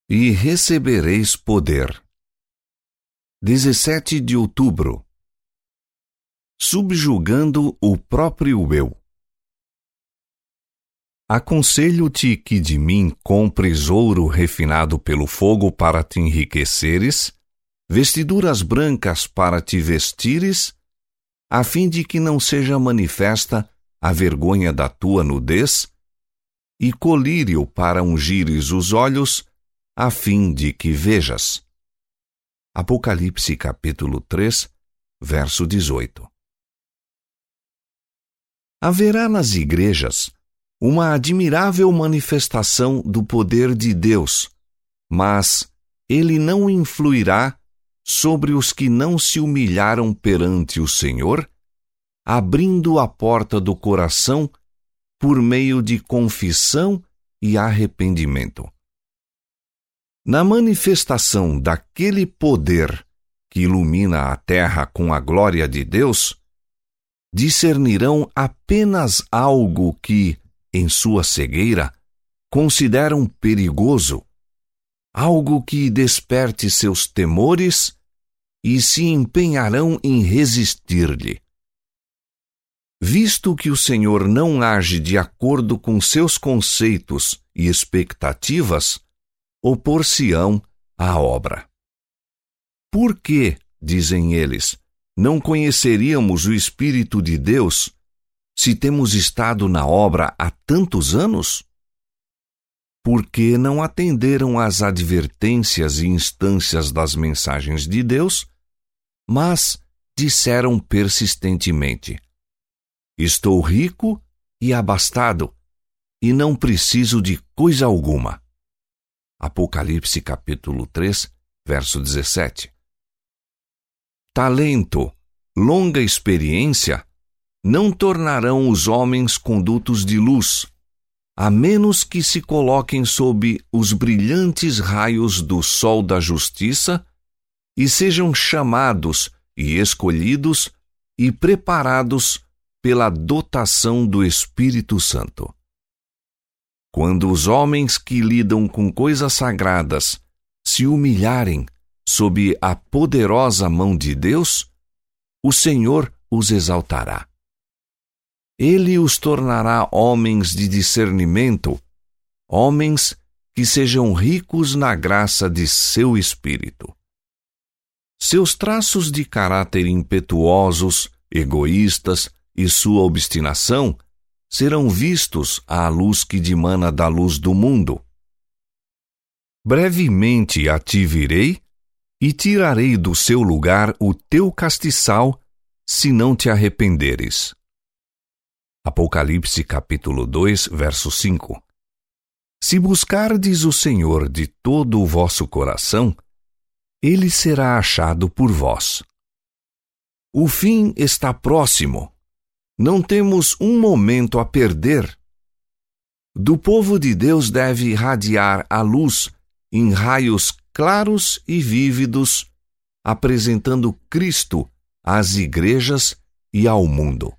e recebereis poder. 17 de outubro. Subjugando o próprio eu. Aconselho-te que de mim compres ouro refinado pelo fogo para te enriqueceres, vestiduras brancas para te vestires, a fim de que não seja manifesta a vergonha da tua nudez, e colírio para ungires os olhos, a fim de que vejas. Apocalipse capítulo 3, verso 18. Haverá nas igrejas uma admirável manifestação do poder de Deus, mas ele não influirá sobre os que não se humilharam perante o Senhor, abrindo a porta do coração por meio de confissão e arrependimento. Na manifestação daquele poder que ilumina a terra com a glória de Deus, discernirão apenas algo que, em sua cegueira, consideram perigoso, algo que desperte seus temores e se empenharão em resistir-lhe. Visto que o Senhor não age de acordo com seus conceitos e expectativas, opor-se-ão à obra. Por que, dizem eles, não conheceríamos o Espírito de Deus se temos estado na obra há tantos anos? Porque não atenderam às advertências e instâncias das mensagens de Deus, mas disseram persistentemente: estou rico e abastado, e não preciso de coisa alguma. Apocalipse capítulo 3, verso 17. Talento, longa experiência, não tornarão os homens condutos de luz, a menos que se coloquem sob os brilhantes raios do sol da justiça e sejam chamados e escolhidos e preparados pela dotação do Espírito Santo. Quando os homens que lidam com coisas sagradas se humilharem sob a poderosa mão de Deus, o Senhor os exaltará. Ele os tornará homens de discernimento, homens que sejam ricos na graça de seu Espírito. Seus traços de caráter impetuosos, egoístas e sua obstinação serão vistos à luz que dimana da luz do mundo. Brevemente a ti virei e tirarei do seu lugar o teu castiçal, se não te arrependeres. Apocalipse capítulo 2, verso 5. Se buscardes o Senhor de todo o vosso coração, ele será achado por vós. O fim está próximo. Não temos um momento a perder. Do povo de Deus deve irradiar a luz em raios claros e vívidos, apresentando Cristo às igrejas e ao mundo.